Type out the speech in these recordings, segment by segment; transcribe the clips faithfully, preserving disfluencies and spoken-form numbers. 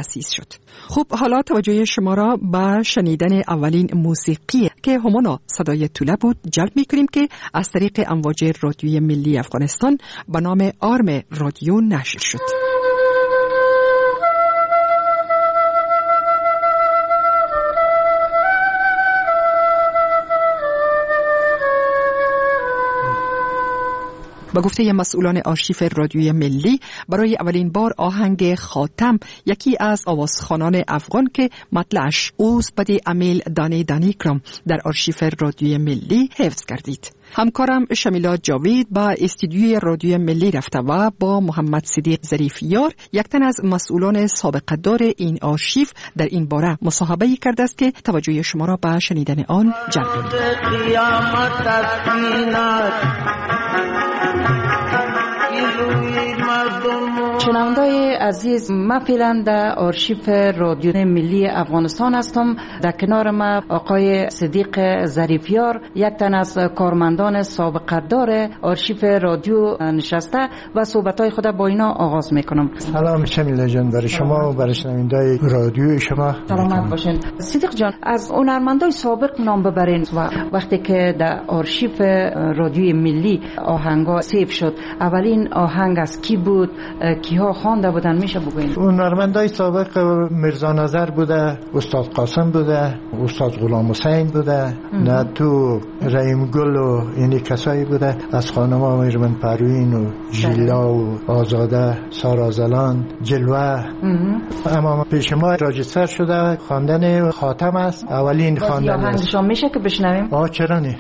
تأسیس شد. خب حالا توجه شما را به شنیدن اولین موسیقی که همانا صدای توله بود جلب می‌کنیم که از طریق امواج رادیوی ملی افغانستان به نام آرم رادیو نشر شد. با گفته مسئولان آرشیف رادیوی ملی، برای اولین بار آهنگ خاتم، یکی از آوازخوانان افغان که مطلعش اوز بدی امیل دانی دانی کرم، در آرشیف رادیوی ملی حفظ گردید. همکارم شمیلا جاوید با استودیوی رادیوی ملی رفته و با محمد صدیق ظریفیار، یک تن از مسئولان سابقه دار این آرشیف، در این باره مصاحبه‌ای کرده است که توجه شما را به شنیدن آن جلب شنوندای عزیز، من فعلا در آرشیف رادیو ملی افغانستان هستم. در کنار ما آقای صدیق ظریفیار، یک تن از کارمندان سابقه دار آرشیف رادیو نشسته و صحبت‌های خود با اینا آغاز میکنم. سلام شمیلا جان، برای شما و برای شنوندای رادیو شما سلامت باشین. صدیق جان، از هنرمندای سابق نام ببرین و وقتی که در آرشیف رادیوی ملی آهنگا سیو شد، اولین آهنگ از کی بود؟ کیها خوانده بودن؟ میشه بگوین؟ هنرمندای سابق میرزا نظر بوده، استاد قاسم بوده، استاد غلام حسین بوده، نه تو رحیم گل و اینی کسایی بوده. از خانم‌ها میرمن پروین و ژیلا و آزاده، سارا زلان، جلوه. اما پیش ما راجستر شده خواندن خاتم است. اولین خواندن است. آهنگشون میشه که بشنویم؟ آه چرا نه.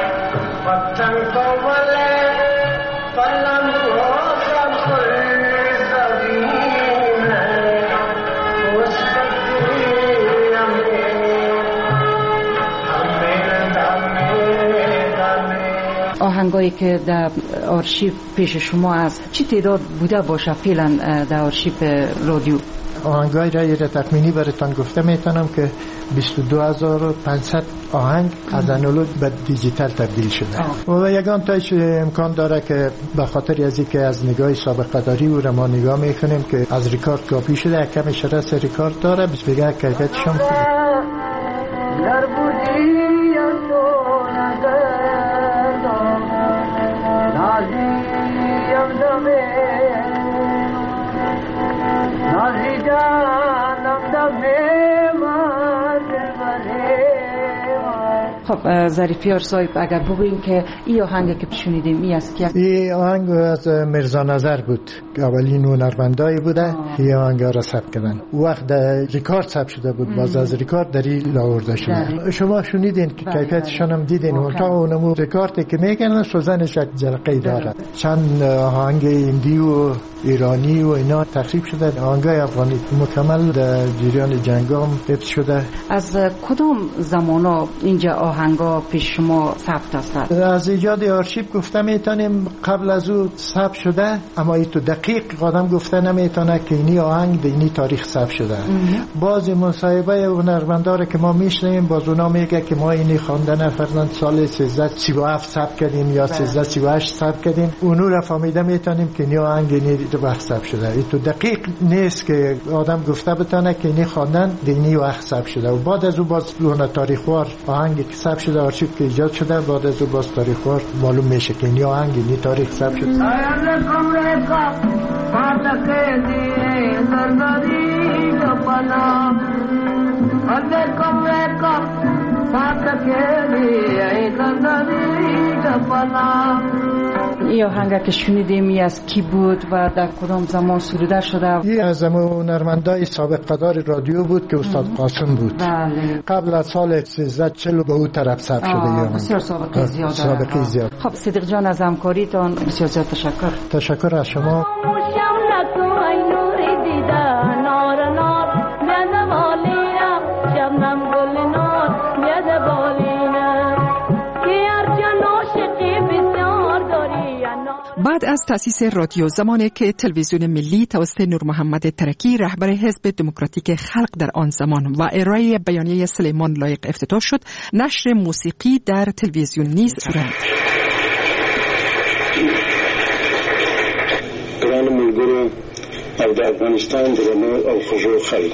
آهنگایی که در آرشیف پیش شما است، چی تعداد بوده باشه فعلا در آرشیف رادیو؟ آهنگای را یه تخمینی براتون گفته میتونم که بیست و دو هزار و پانصد آهنگ از آنالوگ به دیجیتال تبدیل شده. آه. و یگان تایش امکان داره که به خاطر از اینکه از نگاه سابقه داری او را ما نگاه میکنیم که از ریکارد کاپی شده، کمی شرس ریکارد داره، بس بگه کیفیتش هم خوبه. خب ظریفیار صاحب، اگر بگوییم که این آهنگی که شنیدیم این از کی؟ این آهنگ از میرزا نظر بود، اولین هنرمندایی بوده. این آهنگ را ثبت کردن. وقت در ریکارد ثبت شده بود، باز از ریکارد دری آورده شده. شما شنیدین که کیفیتشون هم دیدین. اونتا اونمو ریکاردی که میگن سوزنش یک جرقه داره. چند آهنگ هندی و ایرانی و اینا تخریب شده. آهنگای افغانی مکمل در جریان جنگ هم حفظ شده. از کدام زمانا اینجا آهنگا پیش شما ثبت است؟ از ایجاد آرشیف گفته میتونیم قبل از او ثبت شده، اما ای تو دقیق قدم گفته نمیتونه که اینی آهنگ اینی تاریخ ثبت شده. بعضی مصاحبه هنرمندا که ما میشنیم، باز اونا میگه که ما اینی خواندن فرضاً سال سیزده سی و هفت ثبت کردیم یا سیزده سی و هشت ثبت کردیم. اونو را فهمیده میتونیم که اینی آهنگ اینی وقت ثبت شده. ای تو دقیق نیست که آدم گفته بتونه که اینی خواندن اینی وقت ثبت شده. و بعد از او باز لون تاریخوار آهنگی که ثبت شده آرشیف که ایجاد شده، بعد از او باز تاریخوار معلوم میشه که اینی آهنگ اینی تاریخ ثبت شده. این آهنگ که شنیدیم این از کی بود و در کدام زمان سروده شده؟ این از هنرمندای سابق قدار رادیو بود که استاد قاسم بود. بله. قبل از سال سیزده چهل به اون طرف ثبت شده. بسیار سابقه زیاد. سابقه زیاد. خب صدیق جان، از همکاریتان بسیار زیاد تشکر. تشکر از شما. بعد از تأسیس رادیو، زمانی که تلویزیون ملی توسط نور محمد ترکی رهبر حزب دموکراتیک خلق در آن زمان و ارائه بیانیه سلیمان لایق افتتاح شد، نشر موسیقی در تلویزیون نیز صورت گران ملګرو، او د افغانستان درنو او خوږو خلکو،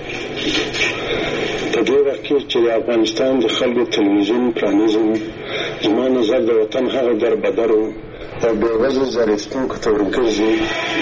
په دې وخت کې چې د افغانستان د خلکو تلویزیون پرانیزم، زما نظر د وطن هغه دربدرو او بېوزله زرېښتونکو تورنکزي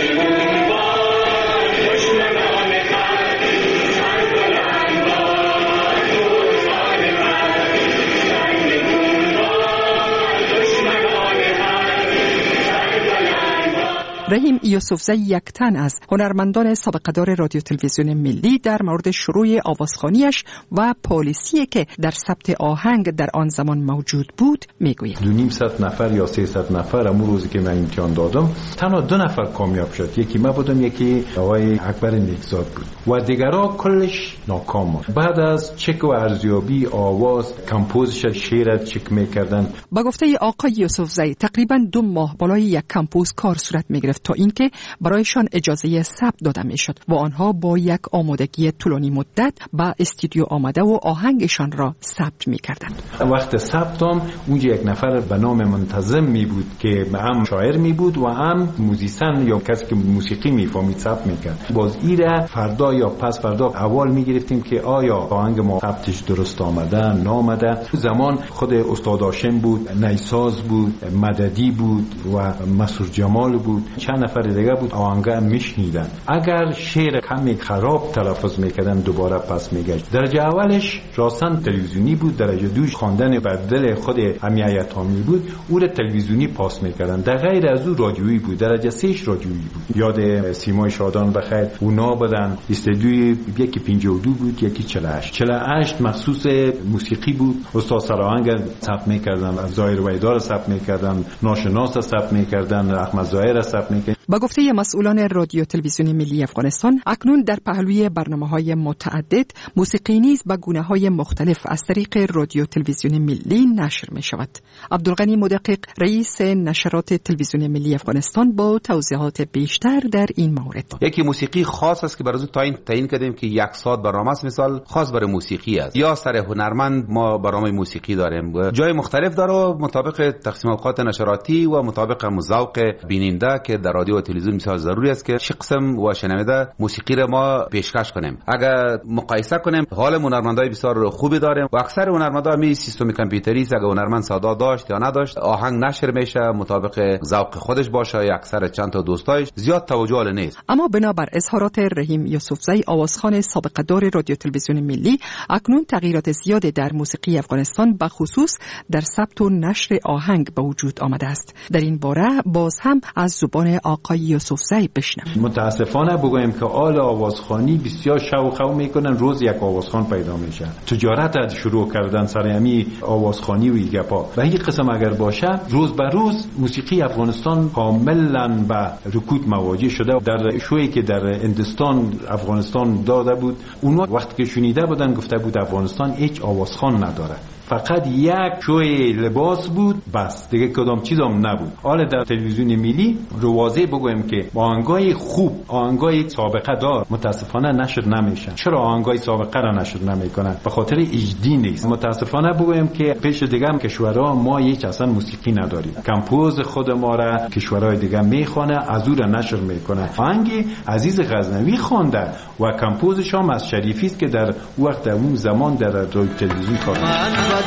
رحیم یوسفزی یک تن از هنرمندان سابقه‌دار رادیو تلویزیون ملی در مورد شروع آوازخوانیش و پالیسی که در ثبت آهنگ در آن زمان موجود بود میگوید. دو نیم صد نفر یا سیصد نفر امون روزی که من امتحان دادم تنها دو نفر کامیاب شد، یکی من بودم، یکی آقای اکبر نیکزاد بود و دیگرها کلش ناکام بود. بعد از چک و ارزیابی آواز کمپوزش شعر چک میکردن. با گفته آقای یوسفزی تقریبا دو ماه بالای یک کمپوز کار صورت میگرفت تا اینکه برایشان اجازه ثبت داده میشد و آنها با یک آمادگی طولانی مدت به استودیو آمده و آهنگشان را ثبت میکردند. وقت ثبتم اونجا یک نفر به نام منتظم می بود که هم شاعر می بود و هم موزیسن یا کسی که موسیقی میفهمید ثبت میکرد. باز ایره فردا یا پس فردا اول میگرفتیم که آیا آهنگ ما ثبتش درست آمده نامده. زمان خود استاد هاشم بود، نیساز بود، مددی بود و مسعود جمال بود، چند نفر دیگه بود. آهنگا میشنیدن، اگر شعر کمی خراب تلفظ میکردن دوباره پس میگشت. درجه اولش راستن تلویزیونی بود، درجه دوش خواندن بر دل خود همی ایتامی بود، او را تلویزیونی پاس میکردن. در غیر از او رادیویی بود، درجه سهش رادیویی بود. یاد سیمای شادان بخیر اونا بدن استودیوی یکی پنجاه و دو بود، یکی چهل و هشت چهل و هشت مخصوص موسیقی بود. استاد سراهنگ ثبت میکردن، ظاهر ویدار ثبت میکردن، ناشناس ثبت میکردن، احمد ظاهر ثبت میکردن. با گفته مسئولان رادیو تلویزیون ملی افغانستان اکنون در پهلوی برنامه‌های متعدد موسیقی نیز به گونه‌های مختلف از طریق رادیو تلویزیون ملی نشر می‌شود. عبدالغنی مدقق رئیس نشرات تلویزیون ملی افغانستان با توضیحات بیشتر در این مورد. یکی موسیقی خاص است که برای تعیین تعیین کردیم که یک ساعت برنامه است، مثال خاص برای موسیقی است. یا سر هنرمند ما برنامه موسیقی داریم، جای مختلف داره مطابق تقسیم اوقات نشراتی و مطابق ذوق بیننده که در رادیو و تلویزیون بسیار ضروری است که چه قسم و شنونده موسیقی را ما پیشکش کنیم. اگر مقایسه کنیم حال هنرمندای بسیار خوبی داریم و اکثر هنرمندا می سیستم کامپیوتری است، اگر هنرمند صدا داشت یا نداشت آهنگ نشر میشه مطابق ذوق خودش باشه یا اکثر چند تا دوستایش، زیاد توجه ال نیست. اما بنابر اظهارات رحیم یوسفزی آوازخوان سابقه دار رادیو تلویزیون ملی اکنون تغییرات زیادی در موسیقی افغانستان به خصوص در ثبت و نشر آهنگ به وجود آمده است. در این باره باز هم از زبان آقای یوسفزی بشنویم. متاسفانه بگویم که آل آوازخوانی بسیار شو خو میکنن، روز یک آوازخوان پیدا میشه، تجارت شروع کردن سر همی آوازخوانی و ایگپا و این قسم اگر باشه روز به روز موسیقی افغانستان کاملا به رکود مواجه شده. در شویی که در هندوستان افغانستان داده بود اونها وقتی که شنیده بودن گفته بود افغانستان هیچ آوازخوان نداره، فقط یک شوی لباس بود بس، دیگه کدام چیز هم نبود. حالا در تلویزیون ملی رو واضح بگویم که آهنگای خوب، آهنگای سابقه دار متاسفانه نشر نمیشن. چرا آهنگای سابقه را نشر نمیکنن؟ به خاطر اجدی نیست. متاسفانه بگویم که پیش دیگه هم کشورها ما هیچ اصلا موسیقی نداریم، کمپوز خود ما را کشورهای دیگه میخونه، از او را نشر میکنه. آهنگ عزیز غزنوی خوانده و کمپوزش هم از شریفی است که در وقت اون زمان در رادیو تلویزیون کار می‌کرد.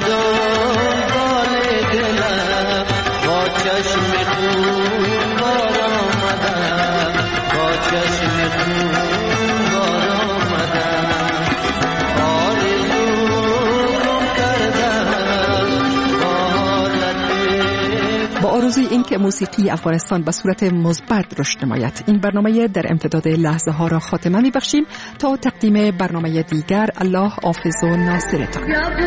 با آرزوی این که موسیقی افغانستان به صورت مثبت رشد نماید، این برنامه در امتداد لحظه ها را خاتمه می‌بخشیم تا تقدیم برنامه دیگر. الله حافظ و ناصرتان.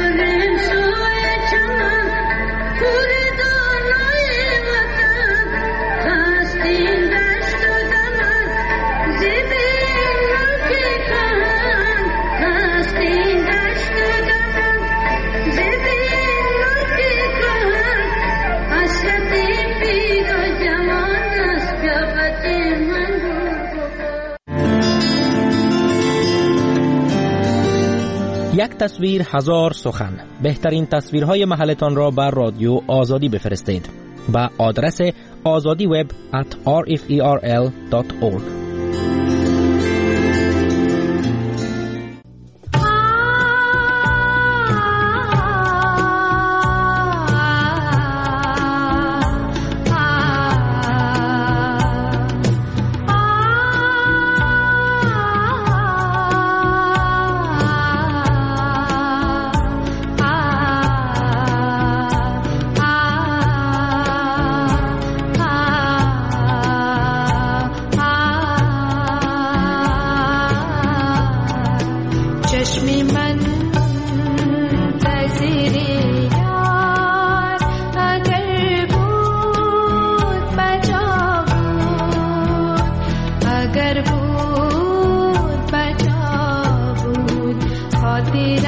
یک تصویر هزار سخن. بهترین تصویرهای محلتان را بر رادیو آزادی بفرستید به آدرس azadiweb at r f e r l dot org. دیر